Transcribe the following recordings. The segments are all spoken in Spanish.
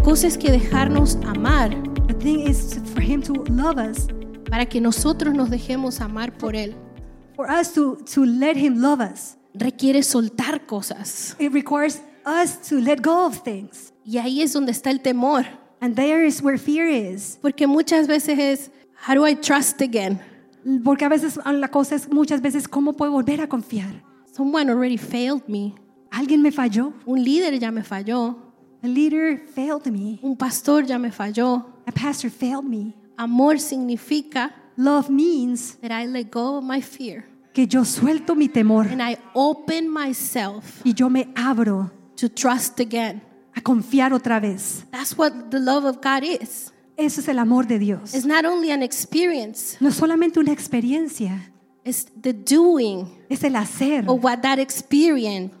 cosa es que dejarnos amar The thing is for Him to love us, para que nosotros nos dejemos amar por Él. for us to let Him love us. Requiere soltar cosas. It requires us to let go of things. Y ahí es donde está el temor. And there is where fear is. Porque muchas veces es, how do I trust again? Porque a veces la cosa es muchas veces, ¿cómo puedo volver a confiar? Someone already failed me. Alguien me falló. Un líder ya me falló. A leader failed me. Un pastor ya me falló. A pastor failed me. Amor significa Love means that I let go of my fear que yo suelto mi temor and I open myself y yo me abro to trust again. a confiar otra vez. That's what the love of God is. Eso es el amor de Dios. It's not only an experience, No es solamente una experiencia, it's the doing es el hacer of what that experience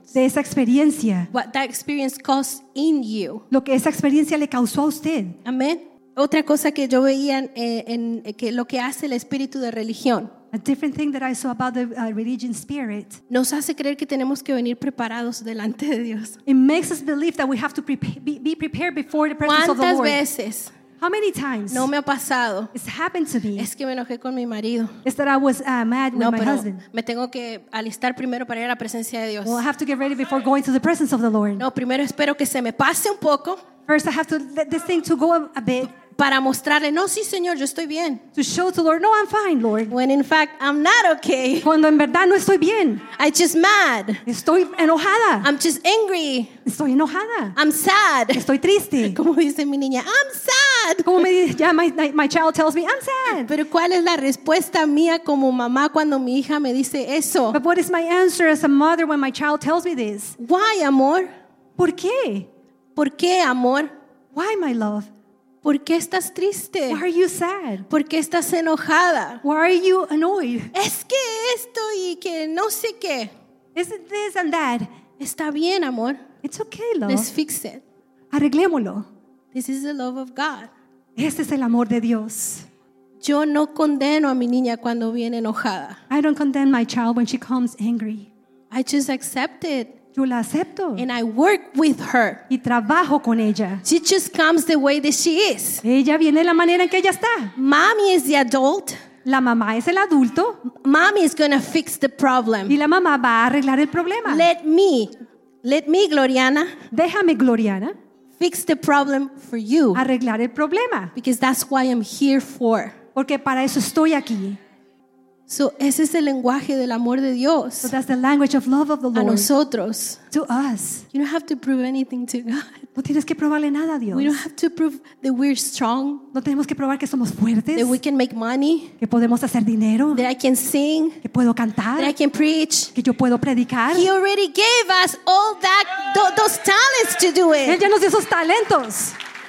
caused in you. lo que esa experiencia le causó a usted. Amén. Otra cosa que yo veía en que lo que hace el espíritu de religión A different thing that I saw about the religion spirit, nos hace creer que tenemos que venir preparados delante de Dios. it makes us believe that we have to be prepared before the presence of the ¿Cuántas Lord. veces How many times no me ha pasado? it's happened to me Es que me enojé con mi marido. is that I was mad with No, my pero husband. me tengo que alistar primero para ir a la presencia de Dios. Well, I have to get ready before going to the presence of the Lord. No, primero espero que se me pase un poco First, I have to let this thing to go a bit para mostrarle, no, sí, Señor, yo estoy bien. to show to the Lord, no, I'm fine, Lord. When in fact, I'm not okay. Cuando en verdad no estoy bien. I'm just mad. Estoy enojada. I'm just angry. Estoy enojada. I'm sad. Estoy triste. Como dice mi niña, I'm sad. Como me dice, ya my child tells me, I'm sad. Pero ¿cuál es la respuesta mía como mamá cuando mi hija me dice eso? But what is my answer as a mother when my child tells me this? Why, amor? ¿Por qué? ¿Por qué, amor? Why, my love? ¿Por qué estás triste? Why are you sad? ¿Por qué estás enojada? Why are you annoyed? Es que esto y que no sé qué. Is it this and that? Está bien, amor. It's okay, love. Let's fix it. Arreglémoslo. This is the love of God. Este es el amor de Dios. Yo no condeno a mi niña cuando viene enojada. I don't condemn my child when she comes angry. I just accept it Yo la acepto and I work with her. y trabajo con ella. She just comes the way that she is. Ella viene de la manera en que ella está. Mommy is the adult. La mamá es el adulto Mommy is going to fix the problem. y la mamá va a arreglar el problema. Let me, Gloriana, Déjame, Gloriana, fix the problem for you. arreglar el problema. Because that's why I'm here for. Porque para eso estoy aquí. So, ese es el lenguaje del amor de So Dios that's the language of love of the a Lord nosotros. to us. You don't have to prove anything to God. No tienes que probarle nada a Dios. We don't have to prove that we're strong, No tenemos que probar que somos fuertes, that we can make money, que podemos hacer dinero, that I can sing, que puedo that I cantar, can preach. que yo puedo predicar. He already gave us all those talents to do Él it. ya nos dio esos talentos.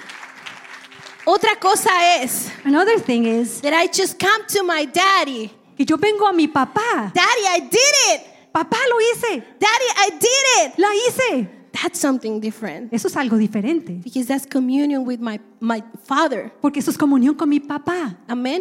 Otra cosa es Another thing is that I just come to my daddy. que yo vengo a mi papá. Daddy, I did it. Papá, lo hice. Daddy, I did it. La hice. That's something different. Eso es algo diferente. Because that's communion with my father. Porque eso es comunión con mi papá. Amén.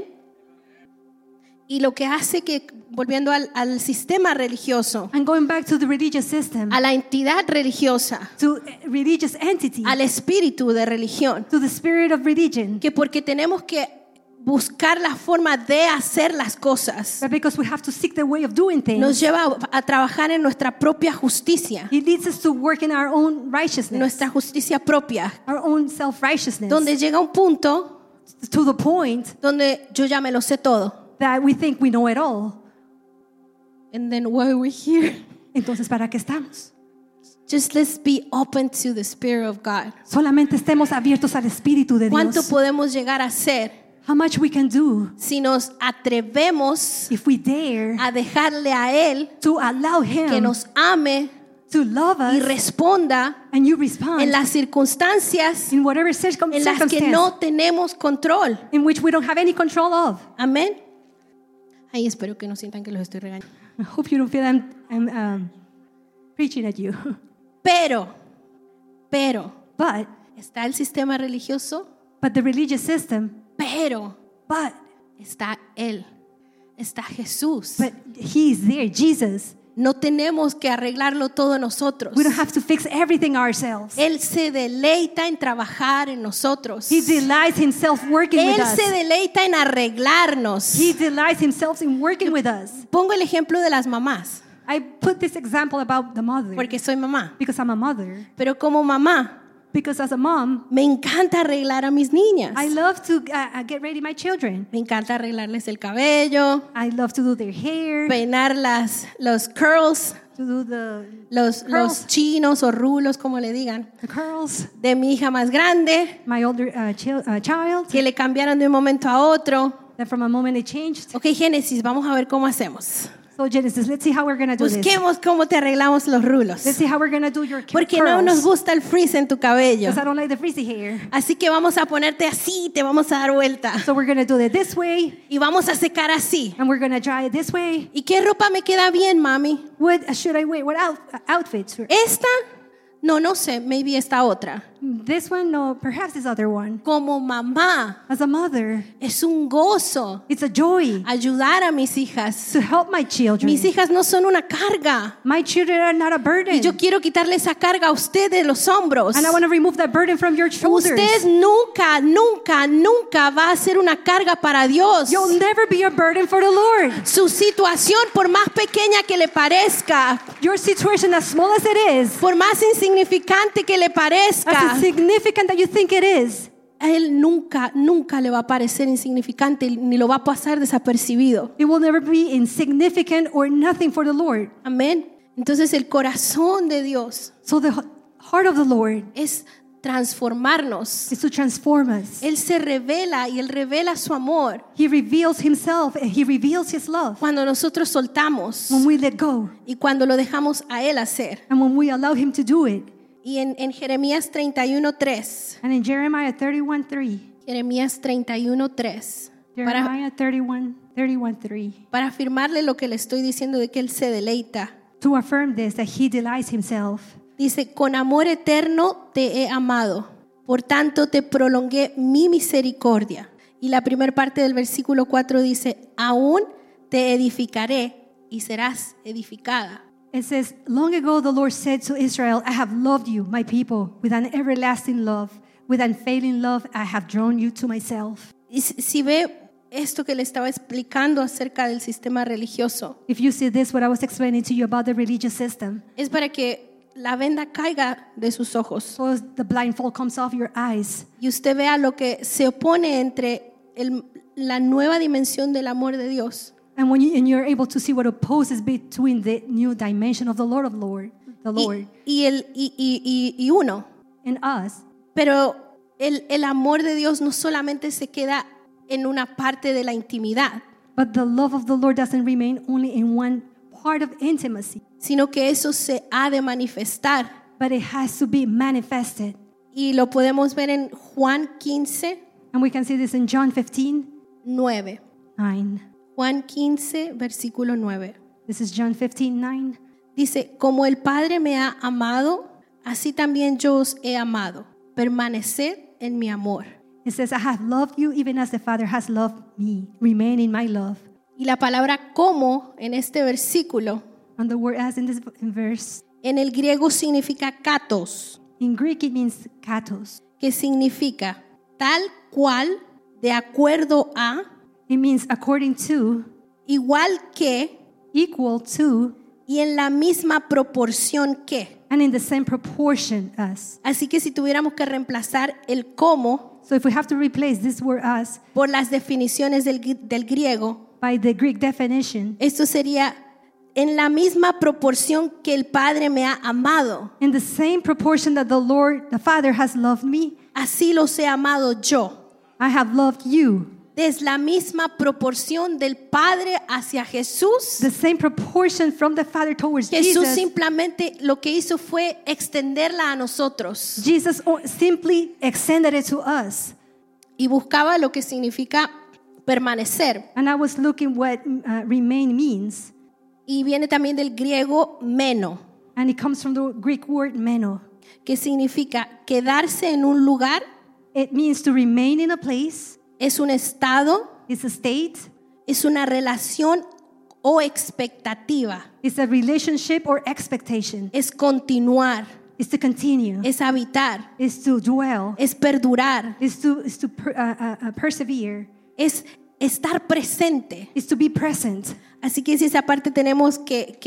Y lo que hace que, volviendo al sistema religioso, And going back to the religious system, a la entidad religiosa, to religious entity, al espíritu de religión, to the spirit of religion, que porque tenemos que buscar la forma de hacer las cosas, but because we have to seek the way of doing nos things, lleva a trabajar en nuestra propia justicia, it leads us to work in our own righteousness, nuestra justicia propia, our own self-righteousness, donde llega un punto to the point donde yo ya me lo sé todo. that we think we know it all. And then why are we here? Entonces, ¿para qué estamos? Just let's be open to the Spirit of God. Solamente estemos abiertos al Espíritu de ¿Cuánto Dios. podemos llegar a hacer How much we can do si nos atrevemos if we dare a dejarle a Él to allow que Him nos ame to love y us, responda and you respond en las circunstancias in whatever en las que circumstance no tenemos control? in which we don't have any control of? Amén. Ay, espero que no sientan que los estoy regañando. I hope you don't feel I'm preaching at you. Pero, But está el sistema religioso, the religious system, pero but está Él, está Jesús. He is there, Jesus. No tenemos que arreglarlo todo nosotros. We don't have to fix everything ourselves. Él se deleita en trabajar en nosotros. He delights himself working with Él us. se deleita en arreglarnos. He delights himself in working with us. Pongo el ejemplo de las mamás, I put this example about the mother porque soy mamá. because I'm a mother. Pero como mamá, Because as a mom, me encanta arreglar a mis niñas. I love to get ready my children. Me encanta arreglarles el cabello, I love to do their hair, peinar los curls, to do the los chinos o rulos, como le digan, curls. de mi hija más grande, My older child, que le cambiaron de un momento a otro. that from a moment it changed. Ok, Génesis, vamos a ver cómo hacemos. So Genesis, let's see how we're going to do this. Busquemos cómo te arreglamos los rulos. Let's see how we're going to do your Porque no nos curls. gusta el frizz en tu cabello. Because I don't like the frizzy hair. Así que vamos a ponerte así, te vamos a dar vuelta. So we're going to do it this way, Y vamos a secar así. and we're going to dry it this way. ¿Y qué ropa me queda bien, mami? What should I wear? What outfits? ¿Esta? No sé, maybe esta otra. This one? No, perhaps this other one. Como mamá, As a mother, es un gozo it's a joy ayudar a mis hijas. to help my children. Mis hijas no son una carga. My children are not a burden. Y yo quiero quitarle esa carga a usted de los hombros. And I want to remove that burden from your shoulders. Usted nunca, nunca, nunca va a ser una carga para Dios. You'll never be a burden for the Lord. Su situación, por más pequeña que le parezca, Your situation, as small as it is, por más insignificante que le parezca, as insignificant that you think it is, a él nunca, nunca le va a parecer insignificante ni lo va a pasar desapercibido. it will never be insignificant or nothing for the Lord. Amén. Entonces el corazón de Dios So the heart of the Lord es transformarnos. is to transform us. Él se revela y Él revela su amor He reveals himself and he reveals his love cuando nosotros soltamos when we let go y cuando lo dejamos a Él hacer. and when we allow him to do it. Y en Jeremías 31:3, And in Jeremiah 31:3, Jeremías 31:3, Jeremiah 31:3, para afirmarle lo que le estoy diciendo de que Él se deleita. to affirm this, that he delights himself. Dice, con amor eterno te he amado, por tanto te prolongué mi misericordia. Y la primera parte del versículo 4 dice, aún te edificaré y serás edificada. It says, long ago the Lord said to Israel, I have loved you, my people, with an everlasting love. With unfailing love, I have drawn you to myself. Y si ve esto que le estaba explicando acerca del sistema religioso, If you see this, what I was explaining to you about the religious system, es para que la venda caiga de sus ojos so the blindfold comes off your eyes, y usted vea lo que se opone entre la nueva dimensión del amor de Dios and you're able to see what opposes between the new dimension of the Lord the Lord, y uno. and us. Pero el amor de Dios no solamente se queda en una parte de la intimidad, But the love of the Lord doesn't remain only in one part of intimacy, sino que eso se ha de manifestar. but it has to be manifested. Y lo podemos ver en Juan 15, And we can see this in John 15:9. 9. Juan 15, versículo 9. This is John 15:9. Dice, como el Padre me ha amado, así también yo os he amado. Permaneced en mi amor. It says, I have loved you even as the Father has loved me. Remain in my love. Y la palabra como en este versículo, And the word as in this verse, en el griego significa katos, in Greek it means katos. que significa tal cual, de acuerdo a, It means according to, igual que equal to, y en la misma proporción que. and in the same proportion as. Así que si tuviéramos que reemplazar el como So if we have to replace this word as por las definiciones del griego, by the Greek definition, esto sería en la misma proporción que el Padre me ha amado, in the same proportion that the Lord, the Father has loved me, así los he amado yo. I have loved you. Es la misma proporción del Padre hacia Jesús. The same proportion from the Father towards Jesús Jesus. simplemente lo que hizo fue extenderla a nosotros Jesus simply extended it to us. y buscaba lo que significa permanecer. And I was looking what remain means. Y viene también del griego meno, And it comes from the Greek word meno. que significa quedarse en un lugar, It means to remain in a place. es un estado, It's a state. es una relación o expectativa. It's a relationship or expectation. Es continuar, It's to continue. es habitar, It's to dwell. es perdurar, It's to persevere. es estar presente. It's to be present. Así que si esa parte tenemos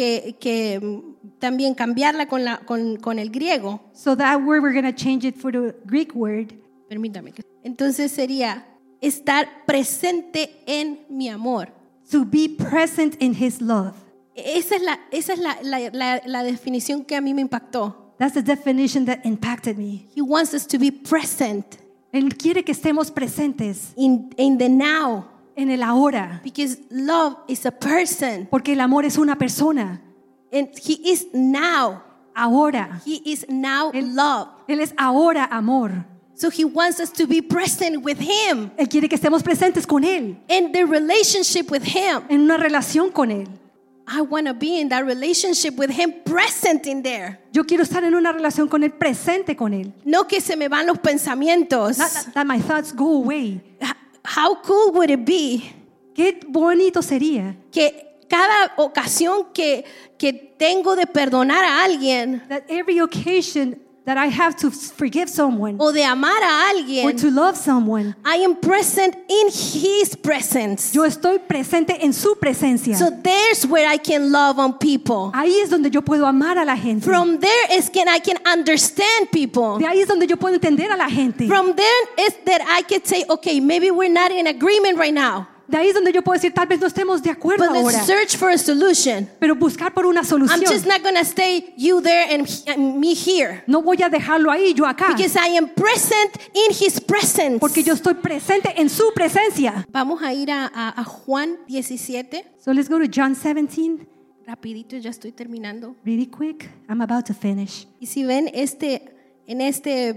que también cambiarla con el griego. So that word, we're going to change it for the Greek word. Permítame. Entonces sería estar presente en mi amor. To be present in His love. Esa es la definición que a mí me impactó. That's the definition that impacted me. He wants us to be present Él quiere que estemos presentes in the now, en el ahora. because love is a person, Porque el amor es una persona. and He is now. Ahora. He is now love. Él es ahora amor. So He wants us to be present with Him, Él quiere que estemos presentes con Él. in the relationship with Him. En una relación con Él. I want to be in that relationship with Him, present in there. Yo quiero estar en una relación con Él, presente con Él. No que se me van los pensamientos. Not that my thoughts go away. How cool would it be Qué bonito sería que cada ocasión que tengo de perdonar a alguien that every occasion that I have to forgive someone o de amar a or alguien, to love someone, I am present in His presence. yo estoy presente en su presencia. So there's where I can love on people. Ahí es donde yo puedo amar a la gente. From there is I can understand people. De ahí es donde yo puedo entender a la gente. From there is that I can say, okay, maybe we're not in agreement right now, De ahí es donde yo puedo decir, tal vez no estemos de acuerdo but let's ahora, search for a solution. pero buscar por una I'm solución. just not going to stay you there and me here, No voy a dejarlo ahí, yo acá, because I am present in His presence. porque yo estoy presente en su presencia. Vamos a ir a Juan 17. So let's go to John 17, Rapidito, ya estoy terminando. really quick. I'm about to finish. Y si ven en estos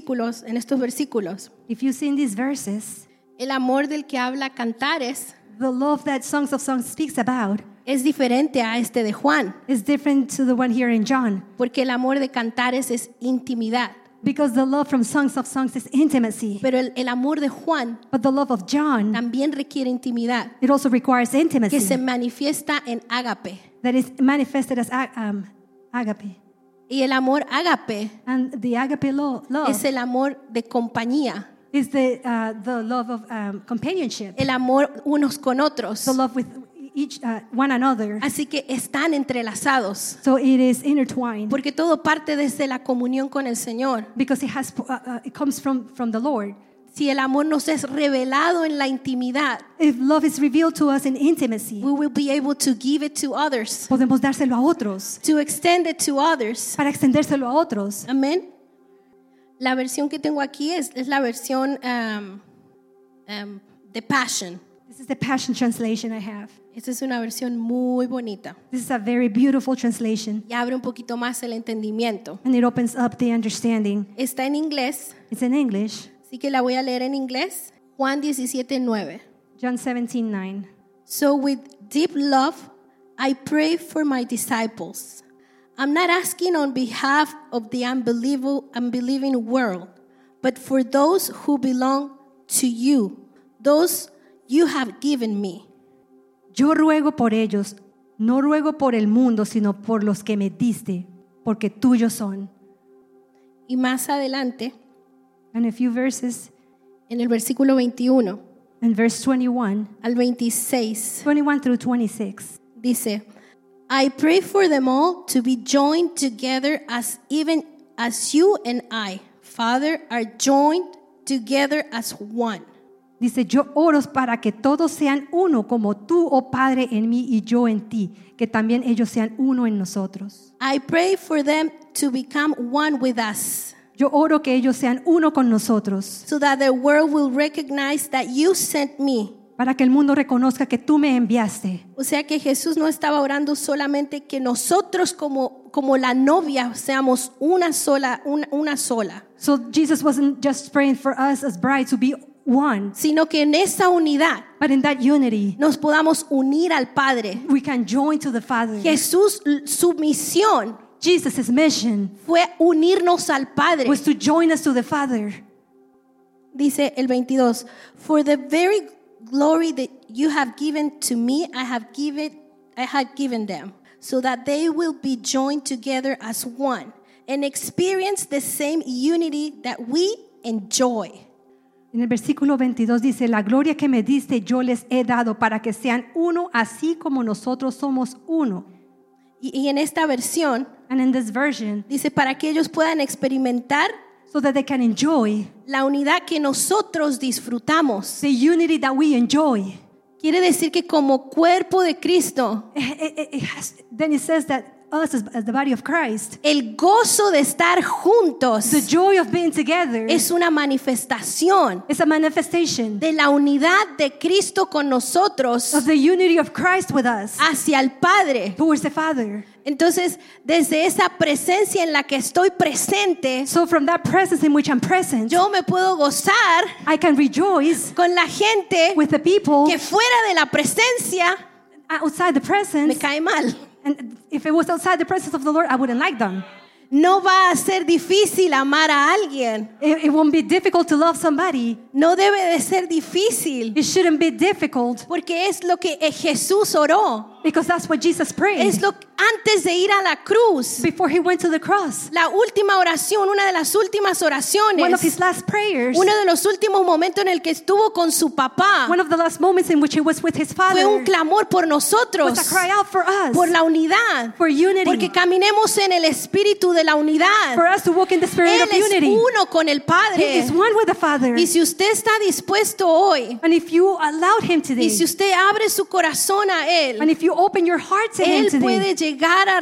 versículos, If you see in these verses, el amor del que habla Cantares the love that Songs of Songs speaks about es diferente a este de Juan, is different to the one here in John, porque el amor de Cantares es intimidad, because the love from Songs of Songs is intimacy, pero el amor de Juan but the love of John, también requiere intimidad, it also requires que se intimacy manifiesta en ágape. that is manifested as agape. Y el amor ágape And the agape love es el amor de compañía, is the love of companionship, el amor unos con otros. the love with each one another. Así que están entrelazados, So it is intertwined porque todo parte desde la comunión con el Señor. because it comes from the Lord. Si el amor nos es revelado en la intimidad, If love is revealed to us in intimacy, we will be able to give it to others, podemos dárselo a otros, to extend it to others. para extendérselo a otros. Amén. La versión que tengo aquí es la versión de Passion. This is the Passion Translation I have. Esta es una versión muy bonita This is a very beautiful translation, y abre un poquito más el entendimiento. and it opens up the understanding. Está en inglés, It's in English, así que la voy a leer en inglés. Juan 17:9. John 17:9. So with deep love, I pray for my disciples. I'm not asking on behalf of the unbelieving world, but for those who belong to you, those you have given me. Yo ruego por ellos, no ruego por el mundo, sino por los que me diste, porque tuyos son. Y más adelante, And a few verses, en el versículo 21 in verse 21, al 26, 21 through 26. dice, I pray for them all to be joined together as even as you and I, Father, are joined together as one. Dice, yo oro para que todos sean uno, como tú, oh Padre, en mí y yo en ti, que también ellos sean uno en nosotros. I pray for them to become one with us, Yo oro que ellos sean uno con nosotros, so that the world will recognize that you sent me. para que el mundo reconozca que tú me enviaste. O sea que Jesús no estaba orando solamente que nosotros como la novia seamos una sola, So Jesus wasn't just praying for us as bride to be one, sino que en esa unidad but in that unity, nos podamos unir al Padre. we can join to the Father. Jesús, su misión Jesus' mission fue unirnos al Padre. was to join us to the Father. Dice el 22, for the very glory that you have given to me, I I had given them, so that they will be joined together as one and experience the same unity that we enjoy. En el versículo 22 dice, la gloria que me diste yo les he dado para que sean uno así como nosotros somos uno. Y en esta versión And in this version, dice para que ellos puedan experimentar so that they can enjoy la unidad que nosotros disfrutamos. the unity that we enjoy. Quiere decir que como cuerpo de Cristo, Then it says that us as the body of Christ, el gozo de estar juntos the joy of being together es una manifestación is a manifestation de la unidad de Cristo con nosotros of the unity of Christ with us hacia el Padre. towards the Father. Entonces, desde esa presencia en la que estoy presente, So from that presence in which I'm present, yo me puedo gozar I can rejoice con la gente with the people que fuera de la presencia outside the me presence. cae mal. And if it was outside the presence of the Lord, I wouldn't like them. No va a ser difícil amar a alguien. It won't be difficult to love somebody. No debe de ser difícil, It shouldn't be difficult porque es lo que Jesús oró. because that's what Jesus prayed Es lo antes de ir a la cruz. before he went to the cross. La última oración, una de las últimas One of oraciones, his last prayers, uno de los últimos momentos en el que estuvo con su papá, one of the last moments in which he was with his fue father, un clamor por nosotros, was a cry out for us, por la unidad, for unity, porque caminemos en el espíritu de la unidad. for us to walk in the spirit Él of es unity. uno con el He Padre. is one with the Father. Y si usted está dispuesto hoy, And if you allowed him today, y si usted abre su corazón a and Él, if you open your heart to him Él today, puede llegar a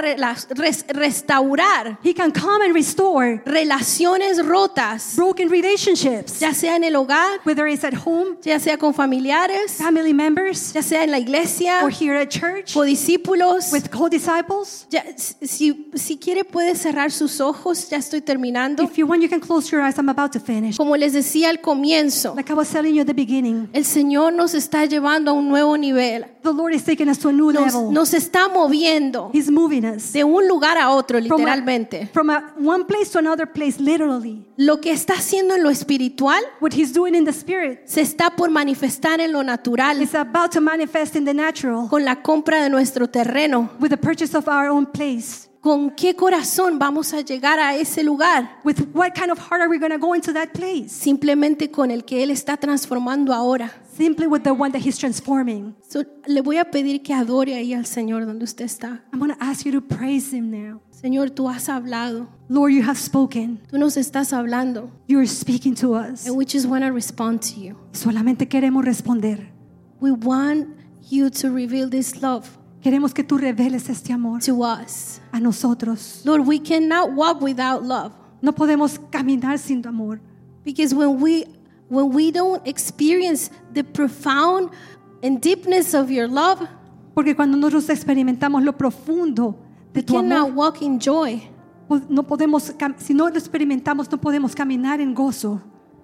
restaurar he can come and restore relaciones rotas, broken relationships, ya sea en el hogar, whether it's at home, ya sea con familiares, family members, ya sea en la iglesia, or here at church, con discípulos. with co-disciples. Ya, si quiere puede cerrar sus ojos, ya estoy terminando. If you want, you can close your eyes. I'm about to finish. Como les decía al comienzo, Like I was telling you at the beginning, el Señor nos está llevando a un nuevo nivel. the Lord is taking us to a new level. Nos está moviendo He's moving us de un lugar a otro, from literalmente. one place to another place, literally. Lo que está haciendo en lo espiritual What He's doing in the spirit se está por manifestar en lo natural is about to manifest in the natural con la compra de nuestro terreno. with the purchase of our own place. ¿Con qué corazón vamos a llegar a ese lugar? With what kind of heart are we going to go into that place? Simplemente con el que Él está transformando ahora. Simply with the one that He's transforming. So, le voy a pedir que adore ahí al Señor donde usted está. I'm going to ask you to praise Him now. Señor, tú has hablado. Lord, you have spoken. Tú nos estás hablando. You're speaking to us. And we just want to respond to you. Solamente queremos responder. We want you to reveal this love Queremos que tú reveles este amor to us. a nosotros. Lord, we cannot walk without love. No podemos caminar sin tu amor. Because when we don't experience the profound and deepness of your love, Porque cuando nosotros experimentamos lo profundo de we tu cannot amor, walk in joy. no podemos, si no lo experimentamos, no podemos caminar en gozo.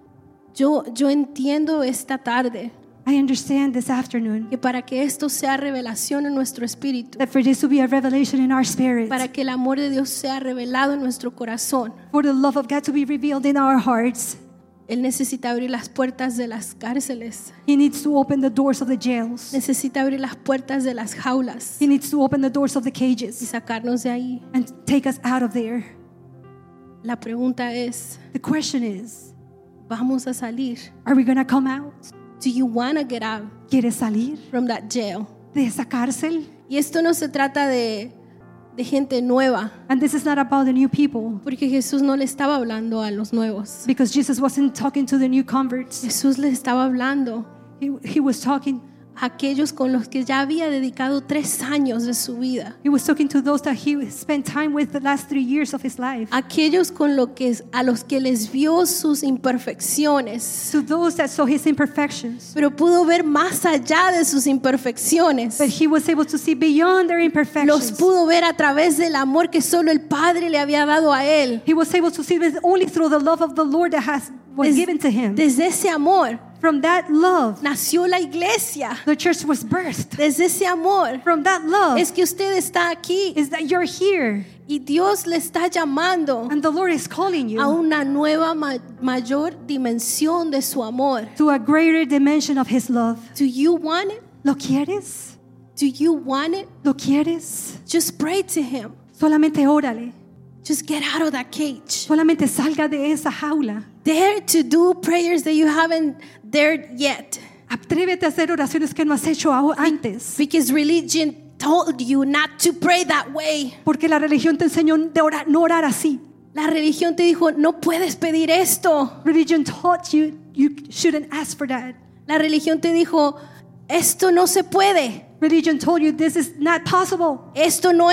Yo entiendo esta tarde I understand this afternoon que para que esto sea revelación en nuestro espíritu, that for this to be a revelation in our spirit, para que el amor de Dios sea revelado en nuestro corazón, for the love of God to be revealed in our hearts, Él necesita abrir las puertas de las cárceles, He needs to open the doors of the jails. necesita abrir las puertas de las jaulas He needs to open the doors of the y cages sacarnos de ahí. and take us out of there. La pregunta es, The question is, ¿vamos a salir? are we going to come out? Do you want to get out ¿Quieres salir from that jail? de esa cárcel? Y esto no se trata de gente nueva, And this is not about the new people, porque Jesús no le estaba hablando a los nuevos. because Jesus wasn't talking to the new converts. Jesús le estaba hablando He was talking a aquellos con los que ya había dedicado 3 años de su vida. He was talking to those that he spent time with the last 3 years of his life. Aquellos a los que les vio sus imperfecciones, To those that saw his imperfections. pero pudo ver más allá de sus imperfecciones. But he was able to see beyond their Los imperfections. pudo ver a través del amor que solo el Padre le había dado a él. He was able to see this only through the love of the Lord that was given to him. Desde ese amor From that love, nació la iglesia. the church was birthed. Desde ese amor From that love es que usted está aquí is that you're here y Dios le está llamando and the Lord is calling a you una nueva mayor dimensión de su amor. to a greater dimension of his love. Do you want it? ¿Lo quieres? Do you want it? ¿Lo quieres? Just pray to him. Solamente órale. Just get out of that cage. Solamente salga de esa jaula. Dare to do prayers that you haven't dared yet. Atrévete a hacer oraciones que no has hecho antes. Because religion told you not to pray that way. Porque la religión te enseñó no orar así. La religión te dijo, no puedes pedir esto. Religion taught you shouldn't ask for that. La religión te dijo, esto no se puede. Religion told you this is not possible. Esto no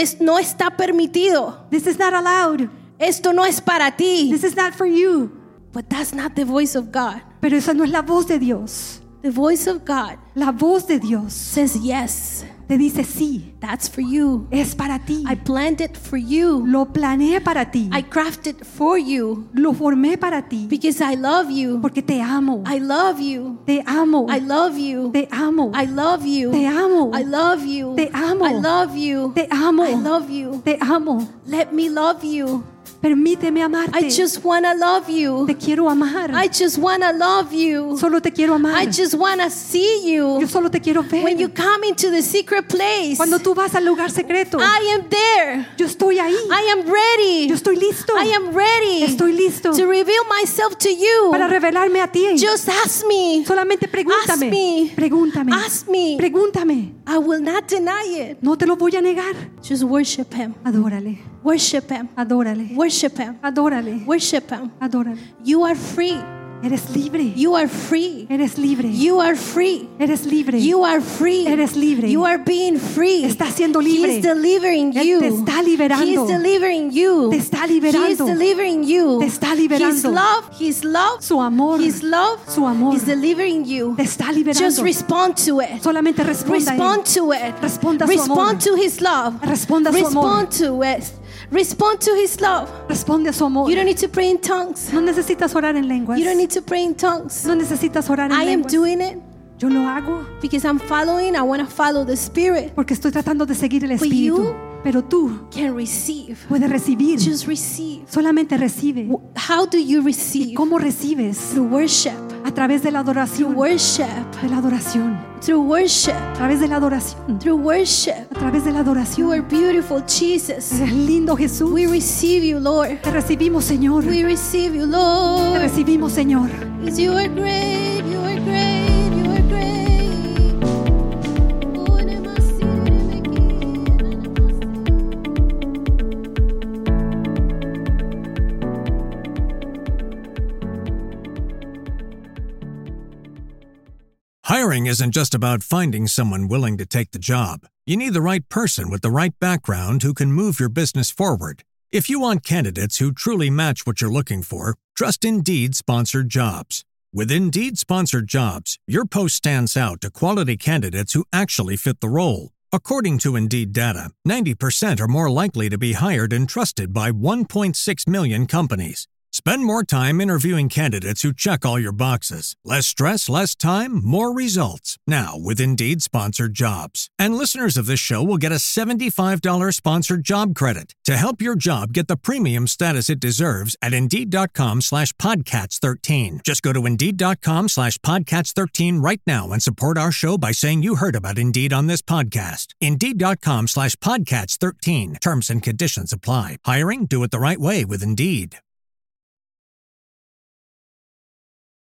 está permitido. This is not allowed. Esto no es para ti. This is not for you. But that's not the voice of God. Pero esa no es la voz de Dios. The voice of God La voz de Dios says yes. te dice sí, That's for you. es para ti. I planned it for you. Lo planeé para ti. I crafted it for you Lo formé para ti. because I love you. Porque te amo. I love you. Te amo. I love you. Te amo. I love you. Te amo. I love you. Te amo. I love you. Te amo. I love you. Te amo. Let me love you. Permíteme amarte. I just want to love you. Te quiero amar. I just want to love you. Solo te quiero amar. I just want to see Yo you. solo te quiero ver. When you come into the secret place, Cuando tú vas al lugar secreto, I am there. yo estoy ahí. I am ready. Yo estoy listo. I am ready Estoy listo to reveal myself to you. para revelarme a ti. Just ask me. Solamente pregúntame. Ask me. Pregúntame. Ask me. Pregúntame. I will not deny it. No te lo voy a negar. Just worship him. Adórale. Worship him. Adórale. Worship him. Adórale. Worship him. Adórale. You are free. Eres libre. You are free. Eres libre. You are free. Eres libre. You are free. Eres libre. You are being free. Estás siendo He libre. is delivering Él you. te está liberando. He is delivering you. Te está He is liberando. delivering you. Te está liberando. His love, Su amor. His love Su amor. is delivering you. Te está liberando. Just respond to it. Solamente responda a Respond él. to it. Responda a su amor. Respond to his love. Responda a su amor. Respond to it. Respond to his love. Responde a su amor. You don't need to pray in tongues. No necesitas orar en lenguas. You don't need to pray in tongues. No necesitas orar en I am lenguas. doing it Yo lo hago because I'm following. I want to follow the Spirit. porque estoy tratando de seguir el But Espíritu. you Pero tú can receive. puedes recibir. Just receive. Solamente recibe. How do you receive? ¿Cómo recibes? Through worship. A través de la Through adoración. worship. De la adoración. Through worship. A través de la adoración. Through worship. A través de la You adoración. are beautiful, Jesus. Eres lindo, Jesús. We receive you, Lord. Te recibimos, Señor. We receive you, Te Lord. recibimos, Señor. Because you are great, you are great, you are great. Hiring isn't just about finding someone willing to take the job. You need the right person with the right background who can move your business forward. If you want candidates who truly match what you're looking for, trust Indeed Sponsored Jobs. With Indeed Sponsored Jobs, your post stands out to quality candidates who actually fit the role. According to Indeed data, 90% are more likely to be hired and trusted by 1.6 million companies. Spend more time interviewing candidates who check all your boxes. Less stress, less time, more results. Now, with Indeed Sponsored Jobs. And listeners of this show will get a $75 sponsored job credit to help your job get the premium status it deserves at Indeed.com/Podcats13. Just go to Indeed.com/Podcats13 right now and support our show by saying you heard about Indeed on this podcast. Indeed.com/Podcats13. Terms and conditions apply. Hiring? Do it the right way with Indeed.